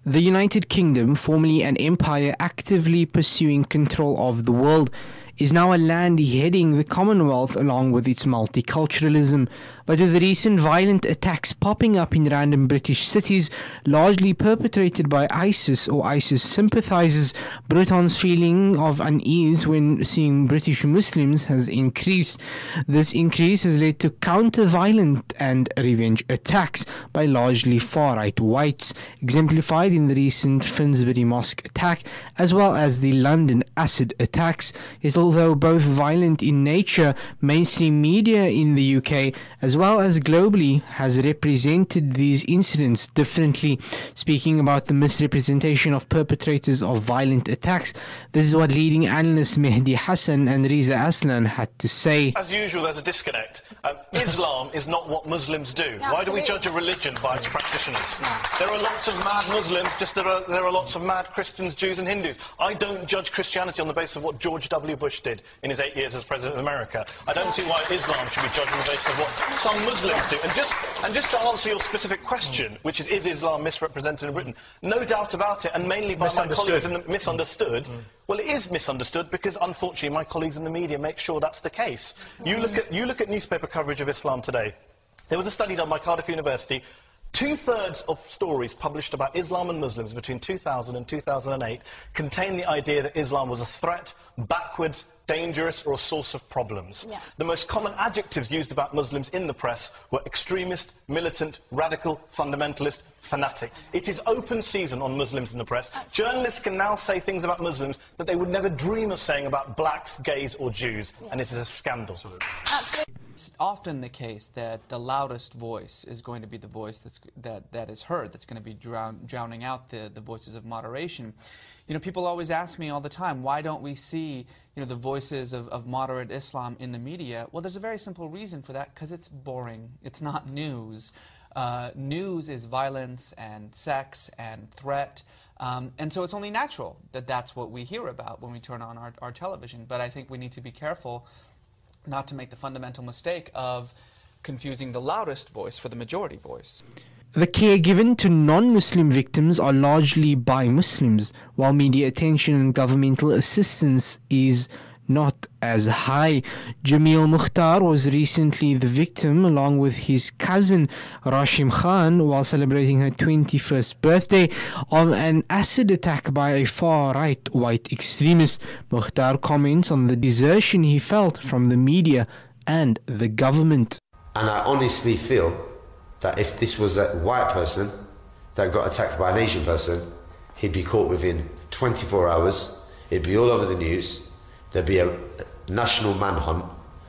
The United Kingdom, formerly an empire actively pursuing control of the world, is now a land heading the Commonwealth along with its multiculturalism. But with the recent violent attacks popping up in random British cities, largely perpetrated by ISIS or ISIS sympathizers, Britons' feeling of unease when seeing British Muslims has increased. This increase has led to counter-violent and revenge attacks by largely far-right whites, exemplified in the recent Finsbury Mosque attack, as well as the London acid attacks. Yet although both violent in nature, mainstream media in the UK as well as globally has represented these incidents differently. Speaking about the misrepresentation of perpetrators of violent attacks, this is what leading analysts Mehdi Hassan and Riza Aslan had to say. As usual, there's a disconnect. Islam is not what Muslims do. Absolutely. Why do we judge a religion by its practitioners? There are lots of mad Muslims, just there are lots of mad Christians, Jews and Hindus. I don't judge Christianity on the basis of what George W. Bush did in his 8 years as President of America. I don't see why Islam should be judged on the basis of what some Muslims do. And just to answer your specific question, which is Islam misrepresented in Britain? No doubt about it, and mainly by my colleagues in the misunderstood. Well, it is misunderstood because, unfortunately, my colleagues in the media make sure that's the case. You look at newspaper coverage of Islam today. There was a study done by Cardiff University. 2/3 of stories published about Islam and Muslims between 2000 and 2008 contain the idea that Islam was a threat, backwards, dangerous, or a source of problems. Yeah. The most common adjectives used about Muslims in the press were extremist, militant, radical, fundamentalist, fanatic. It is open season on Muslims in the press. Absolutely. Journalists can now say things about Muslims that they would never dream of saying about blacks, gays, or Jews, and it is a scandal. Absolutely. It's often the case that the loudest voice is going to be the voice that is heard, that's going to be drowning out the voices of moderation. You know, people always ask me all the time, why don't we see, the voices of moderate Islam in the media? Well, there's a very simple reason for that, because it's boring. It's not news. News is violence and sex and threat. And so it's only natural that that's what we hear about when we turn on our television. But I think we need to be careful not to make the fundamental mistake of confusing the loudest voice for the majority voice. The care given to non-Muslim victims are largely by Muslims, while media attention and governmental assistance is not as high. Jamil Mukhtar was recently the victim, along with his cousin Rashim Khan, while celebrating her 21st birthday, of an acid attack by a far-right white extremist. Mukhtar comments on the desertion he felt from the media and the government. And I honestly feel that if this was a white person that got attacked by an Asian person, he'd be caught within 24 hours, it'd be all over the news, there'd be a national manhunt.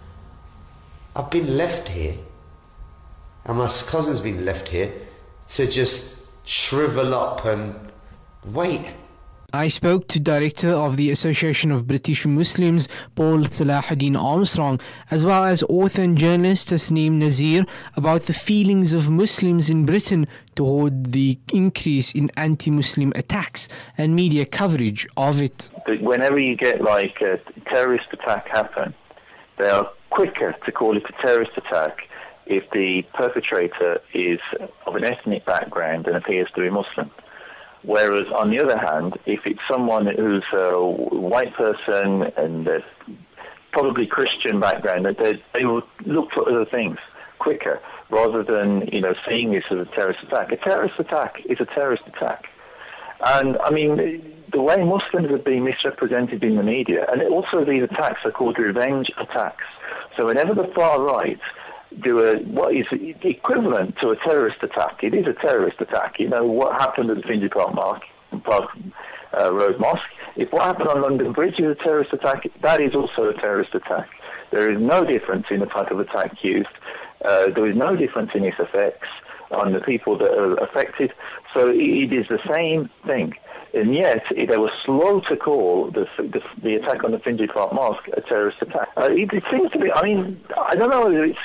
I've been left here, and my cousin's been left here, to just shrivel up and wait. I spoke to Director of the Association of British Muslims, Paul Salahuddin Armstrong, as well as author and journalist Tasneem Nazir, about the feelings of Muslims in Britain toward the increase in anti-Muslim attacks and media coverage of it. Whenever you get like a terrorist attack happen, they are quicker to call it a terrorist attack if the perpetrator is of an ethnic background and appears to be Muslim. Whereas, on the other hand, if it's someone who's a white person and probably Christian background, they will look for other things quicker, rather than, seeing this as a terrorist attack. A terrorist attack is a terrorist attack. And, I mean, the way Muslims have been misrepresented in the media, and also these attacks are called revenge attacks. So whenever the far right do what is equivalent to a terrorist attack. It is a terrorist attack. What happened at the Finsbury Park Road Mosque. If what happened on London Bridge is a terrorist attack, that is also a terrorist attack. There is no difference in the type of attack used. There is no difference in its effects on the people that are affected. So it is the same thing. And yet, they were slow to call the attack on the Finsbury Park Mosque a terrorist attack. It seems to be. I mean, I don't know whether it's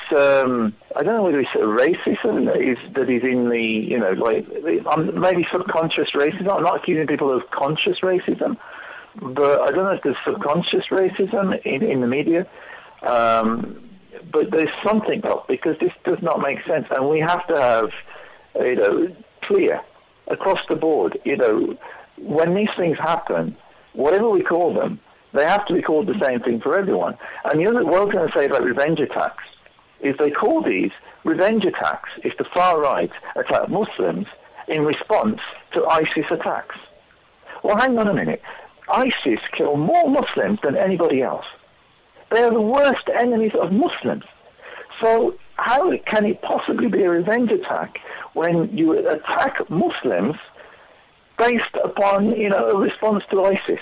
racism that is in the maybe subconscious racism. I'm not accusing people of conscious racism, but I don't know if there's subconscious racism in the media. But there's something up, because this does not make sense, and we have to have clear across the board. When these things happen, whatever we call them, they have to be called the same thing for everyone. And what I was going to say about revenge attacks is they call these revenge attacks if the far right attack Muslims in response to ISIS attacks. Well, hang on a minute. ISIS kill more Muslims than anybody else. They are the worst enemies of Muslims. So how can it possibly be a revenge attack when you attack Muslims based upon, a response to ISIS?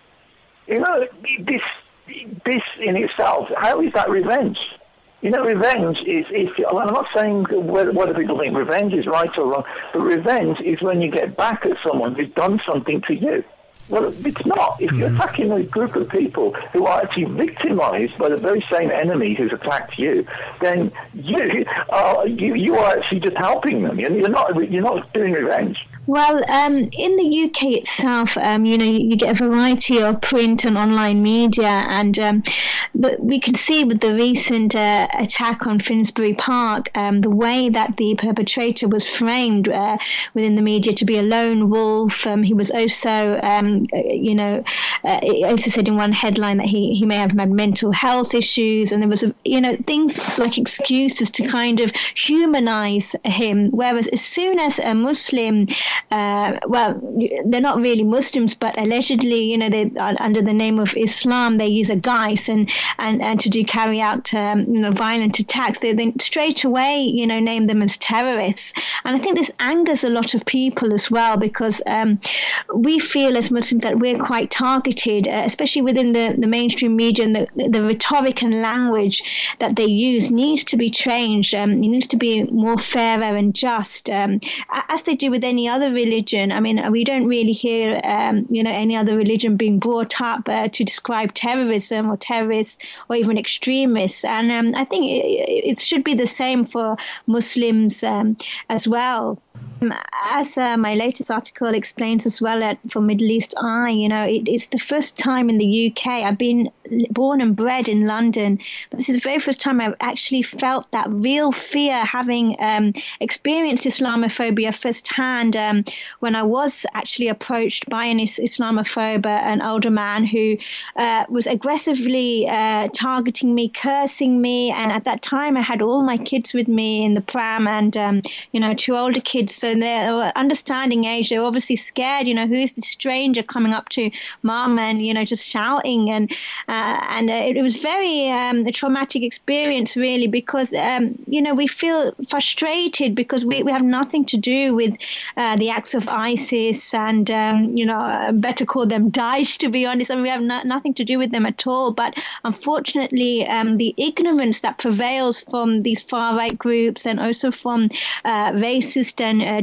This in itself, how is that revenge? Revenge is, I'm not saying whether people think revenge is right or wrong, but revenge is when you get back at someone who's done something to you. Well, it's not. If you're attacking a group of people who are actually victimized by the very same enemy who's attacked you, then you are actually just helping them. You're not doing revenge. Well, in the UK itself, you get a variety of print and online media, and but we can see with the recent attack on Finsbury Park, the way that the perpetrator was framed within the media to be a lone wolf. He was also, also said in one headline that he may have had mental health issues, and there was, things like excuses to kind of humanize him. Whereas as soon as a Muslim, they're not really Muslims, but allegedly, they are under the name of Islam, they use a guise and to carry out, violent attacks. They then straight away, name them as terrorists. And I think this angers a lot of people as well, because we feel as Muslims that we're quite targeted, especially within the mainstream media, and the rhetoric and language that they use needs to be changed. It needs to be more fairer and just, as they do with any other religion. I mean, we don't really hear, any other religion being brought up to describe terrorism or terrorists or even extremists. And I think it should be the same for Muslims as well. As my latest article explains as well for Middle East Eye, it's the first time in the UK. I've been born and bred in London, but this is the very first time I've actually felt that real fear, having experienced Islamophobia firsthand when I was actually approached by an Islamophobe, an older man who was aggressively targeting me, cursing me. And at that time, I had all my kids with me in the pram and, two older kids. So they were understanding age. They were obviously scared, who is this stranger coming up to mom and, just shouting. And it was very a traumatic experience, really, because, we feel frustrated because we have nothing to do with the acts of ISIS and, better call them Daesh, to be honest. I mean, we have nothing to do with them at all. But unfortunately, the ignorance that prevails from these far-right groups and also from racist and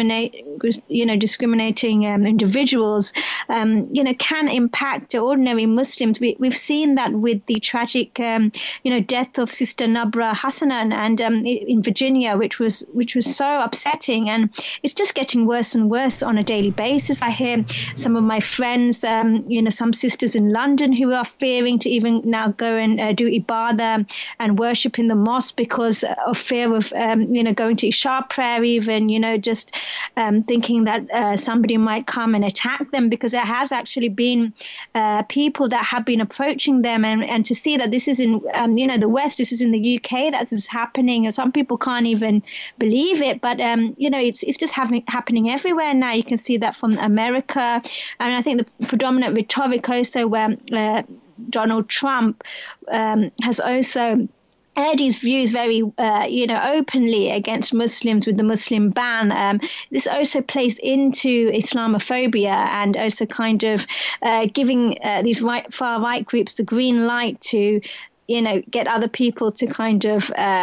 discriminating individuals, can impact ordinary Muslims. We've seen that with the tragic, death of Sister Nabra Hassanan and in Virginia, which was so upsetting, and it's just getting worse and worse on a daily basis. I hear some of my friends, some sisters in London who are fearing to even now go and do ibadah and worship in the mosque because of fear of, going to Isha prayer even, just thinking that somebody might come and attack them, because there has actually been people that have been approaching them, and to see that this is in, the West, this is in the UK, that is happening, and some people can't even believe it, but, it's just happening everywhere now. You can see that from America, and I think the predominant rhetoric also where Donald Trump has also aired his views very, openly against Muslims with the Muslim ban. This also plays into Islamophobia and also kind of giving these far-right groups the green light to get other people to kind of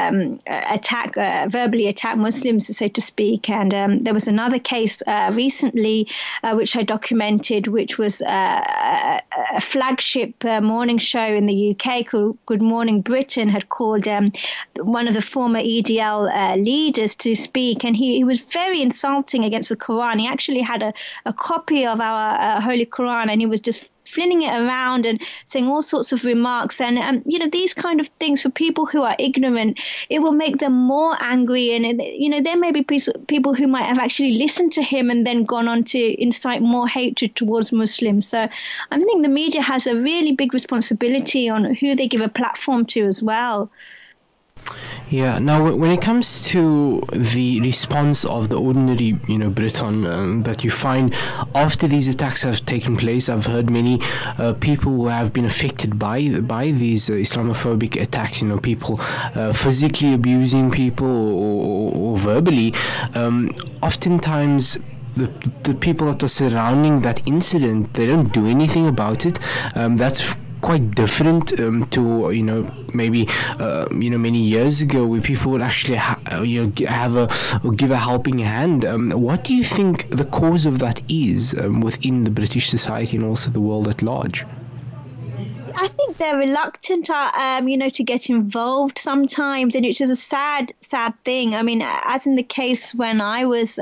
verbally attack Muslims, so to speak. And there was another case recently which I documented, which was a flagship morning show in the UK called Good Morning Britain had called one of the former EDL leaders to speak, and he was very insulting against the Quran. He actually had a copy of our Holy Quran, and he was just flinging it around and saying all sorts of remarks. And these kind of things, for people who are ignorant, it will make them more angry. And, there may be people who might have actually listened to him and then gone on to incite more hatred towards Muslims. So I think the media has a really big responsibility on who they give a platform to as well. Yeah. Now, when it comes to the response of the ordinary, Briton that you find after these attacks have taken place, I've heard many people who have been affected by these Islamophobic attacks. People physically abusing people or verbally. Oftentimes, the people that are surrounding that incident, they don't do anything about it. That's quite different to maybe many years ago, where people would actually give a helping hand. What do you think the cause of that is within the British society and also the world at large? I think they're reluctant, to get involved sometimes, and it's just a sad thing. I mean, as in the case when I was,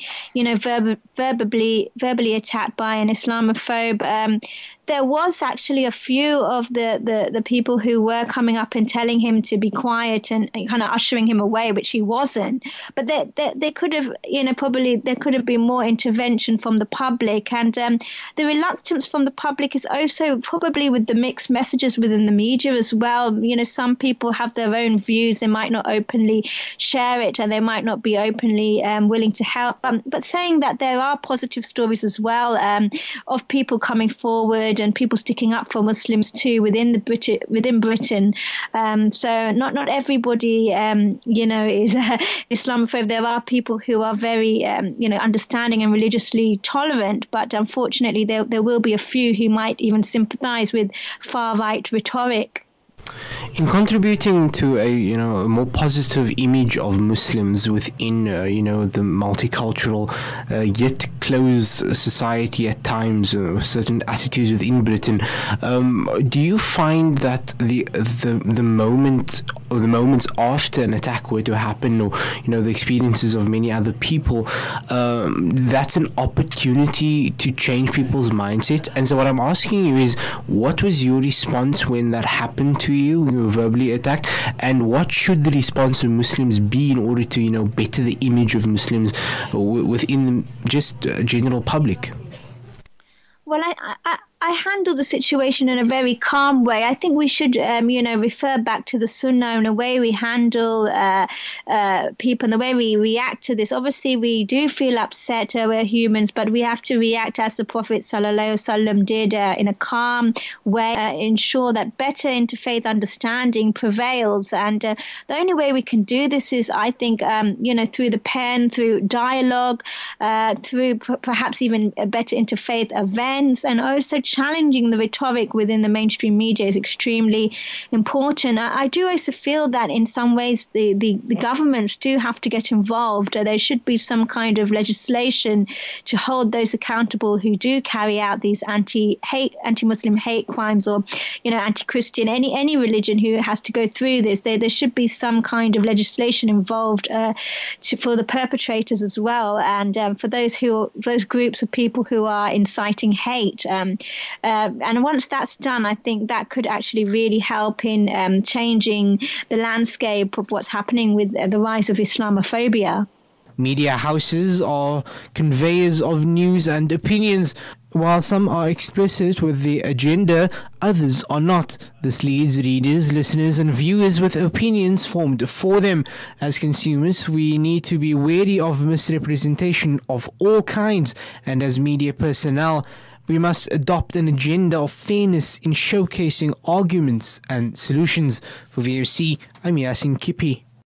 verbally attacked by an Islamophobe, there was actually a few of the people who were coming up and telling him to be quiet and kind of ushering him away, which he wasn't. But there could have, there could have been more intervention from the public. And the reluctance from the public is also probably with the mixed messages within the media as well. Some people have their own views. They might not openly share it, and they might not be openly willing to help. But saying that there are positive stories as well of people coming forward and people sticking up for Muslims too within Britain. So not everybody, is Islamophobe. There are people who are very, understanding and religiously tolerant, but unfortunately there will be a few who might even sympathise with far-right rhetoric. In contributing to a more positive image of Muslims within the multicultural yet closed society at times, certain attitudes within Britain, do you find that the moments after an attack were to happen, or the experiences of many other people, that's an opportunity to change people's mindset? And so what I'm asking you is, what was your response when that happened to you were verbally attacked, and what should the response of Muslims be in order to better the image of Muslims within just general public? Well, I handled the situation in a very calm way. I think we should, refer back to the Sunnah and the way we handle people and the way we react to this. Obviously, we do feel upset. We're humans, but we have to react as the Prophet ﷺ did in a calm way, ensure that better interfaith understanding prevails. And the only way we can do this is, I think, through the pen, through dialogue, through perhaps even better interfaith events, and also challenging the rhetoric within the mainstream media is extremely important. I do also feel that in some ways the governments do have to get involved. There should be some kind of legislation to hold those accountable who do carry out these anti-Muslim hate crimes, or anti-Christian, any religion who has to go through this. There should be some kind of legislation involved for the perpetrators as well, and for those groups of people who are inciting hate. And once that's done, I think that could actually really help in changing the landscape of what's happening with the rise of Islamophobia. Media houses are conveyors of news and opinions. While some are explicit with the agenda, others are not. This leaves readers, listeners and viewers with opinions formed for them. As consumers, we need to be wary of misrepresentation of all kinds, and as media personnel, we must adopt an agenda of fairness in showcasing arguments and solutions. For VOC, I'm Yasin Kipi.